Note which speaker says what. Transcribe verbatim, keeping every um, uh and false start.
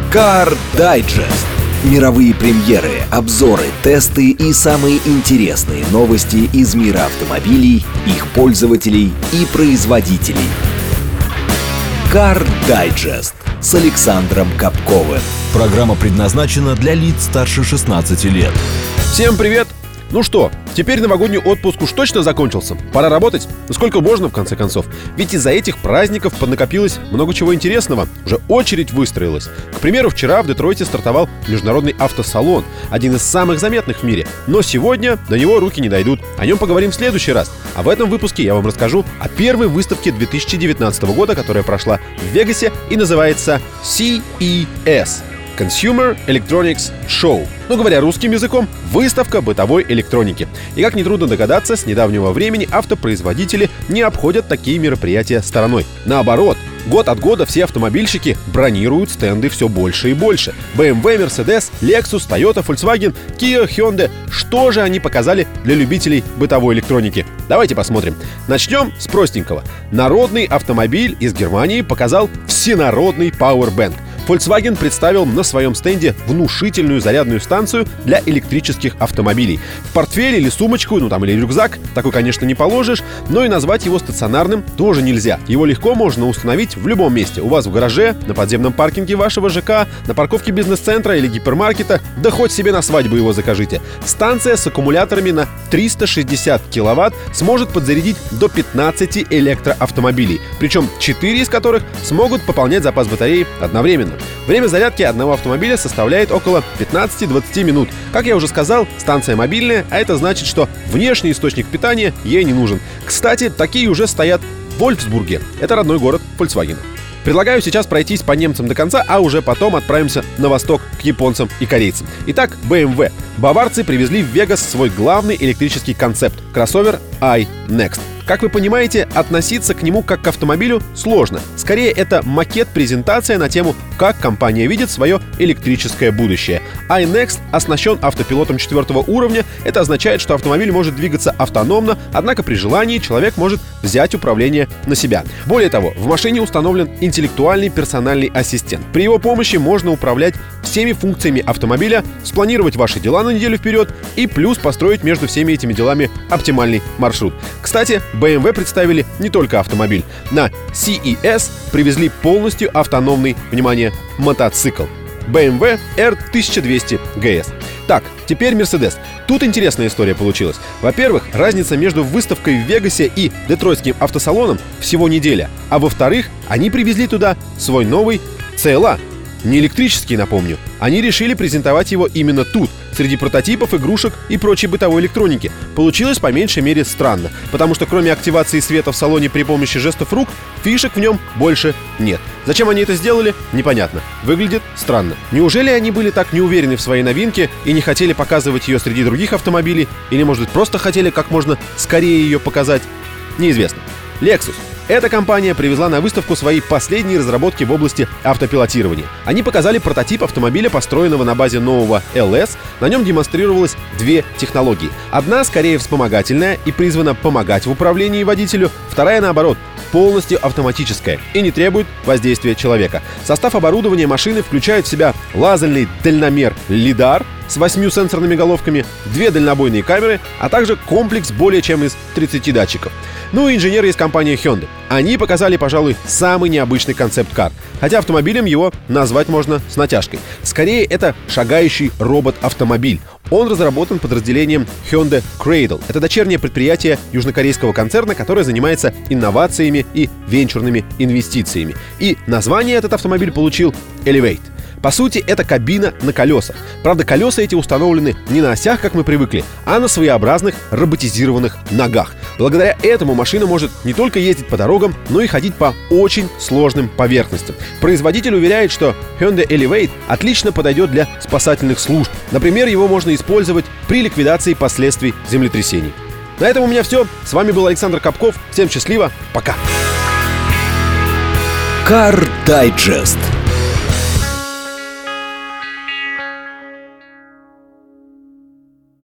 Speaker 1: Car Digest. Мировые премьеры, обзоры, тесты и самые интересные новости из мира автомобилей, их пользователей и производителей. Car Digest с Александром Капковым.
Speaker 2: Программа предназначена для лиц старше шестнадцати лет.
Speaker 3: Всем привет! Ну что, теперь новогодний отпуск уж точно закончился? Пора работать? Ну сколько можно, в конце концов? Ведь из-за этих праздников поднакопилось много чего интересного. Уже очередь выстроилась. К примеру, вчера в Детройте стартовал международный автосалон, один из самых заметных в мире. Но сегодня до него руки не дойдут. О нем поговорим в следующий раз. А в этом выпуске я вам расскажу о первой выставке две тысячи девятнадцатого года, которая прошла в Вегасе и называется си и эс. Consumer Electronics Show. Ну, говоря русским языком, выставка бытовой электроники. И, как нетрудно догадаться, с недавнего времени автопроизводители не обходят такие мероприятия стороной. Наоборот, год от года все автомобильщики бронируют стенды все больше и больше. бэ эм вэ, Mercedes, Lexus, Toyota, Volkswagen, Kia, Hyundai. Что же они показали для любителей бытовой электроники? Давайте посмотрим. Начнем с простенького. Народный автомобиль из Германии показал всенародный Powerbank. Volkswagen представил на своем стенде внушительную зарядную станцию для электрических автомобилей. В портфель или сумочку, ну там или рюкзак, такой, конечно, не положишь, но и назвать его стационарным тоже нельзя. Его легко можно установить в любом месте. У вас в гараже, на подземном паркинге вашего ЖК, на парковке бизнес-центра или гипермаркета, да хоть себе на свадьбу его закажите. Станция с аккумуляторами на триста шестьдесят киловатт сможет подзарядить до пятнадцати электроавтомобилей, причем четыре из которых смогут пополнять запас батареи одновременно. Время зарядки одного автомобиля составляет около пятнадцати-двадцати минут. Как я уже сказал, станция мобильная, а это значит, что внешний источник питания ей не нужен. Кстати, такие уже стоят в Вольфсбурге. Это родной город Volkswagen. Предлагаю сейчас пройтись по немцам до конца, а уже потом отправимся на восток к японцам и корейцам. Итак, бэ эм вэ. Баварцы привезли в Вегас свой главный электрический концепт – кроссовер iNext. Как вы понимаете, относиться к нему как к автомобилю сложно. Скорее, это макет-презентация на тему, как компания видит свое электрическое будущее. iNext оснащен автопилотом четвертого уровня. Это означает, что автомобиль может двигаться автономно, однако при желании человек может взять управление на себя. Более того, в машине установлен интеллектуальный персональный ассистент. При его помощи можно управлять всеми функциями автомобиля, спланировать ваши дела на неделю вперед и плюс построить между всеми этими делами оптимальный маршрут. Кстати, бэ эм вэ представили не только автомобиль. На си и эс привезли полностью автономный, внимание, мотоцикл. бэ эм вэ эр тысяча двести джи эс. Так, теперь Mercedes. Тут интересная история получилась. Во-первых, разница между выставкой в Вегасе и детройтским автосалоном всего неделя. А во-вторых, они привезли туда свой новый си эл а. Не электрический, напомню. Они решили презентовать его именно тут, среди прототипов, игрушек и прочей бытовой электроники. Получилось по меньшей мере странно, потому что кроме активации света в салоне при помощи жестов рук, фишек в нем больше нет. Зачем они это сделали, непонятно. Выглядит странно. Неужели они были так неуверены в своей новинке и не хотели показывать ее среди других автомобилей? Или, может быть, просто хотели как можно скорее ее показать? Неизвестно. Lexus. Эта компания привезла на выставку свои последние разработки в области автопилотирования. Они показали прототип автомобиля, построенного на базе нового эл эс. На нем демонстрировалось две технологии. Одна скорее вспомогательная и призвана помогать в управлении водителю. Вторая, наоборот, полностью автоматическая и не требует воздействия человека. Состав оборудования машины включает в себя лазерный дальномер лидар с восьмью сенсорными головками, две дальнобойные камеры, а также комплекс более чем из тридцати датчиков. Ну и инженеры из компании Hyundai. Они показали, пожалуй, самый необычный концепт-кар. Хотя автомобилем его назвать можно с натяжкой. Скорее, это шагающий робот-автомобиль. Он разработан подразделением Hyundai Cradle. Это дочернее предприятие южнокорейского концерна, которое занимается инновациями и венчурными инвестициями. И название этот автомобиль получил Elevate. По сути, это кабина на колесах. Правда, колеса эти установлены не на осях, как мы привыкли, а на своеобразных роботизированных ногах. Благодаря этому машина может не только ездить по дорогам, но и ходить по очень сложным поверхностям. Производитель уверяет, что Hyundai Elevate отлично подойдет для спасательных служб. Например, его можно использовать при ликвидации последствий землетрясений. На этом у меня все. С вами был Александр Капков. Всем счастливо. Пока.
Speaker 1: Car Digest.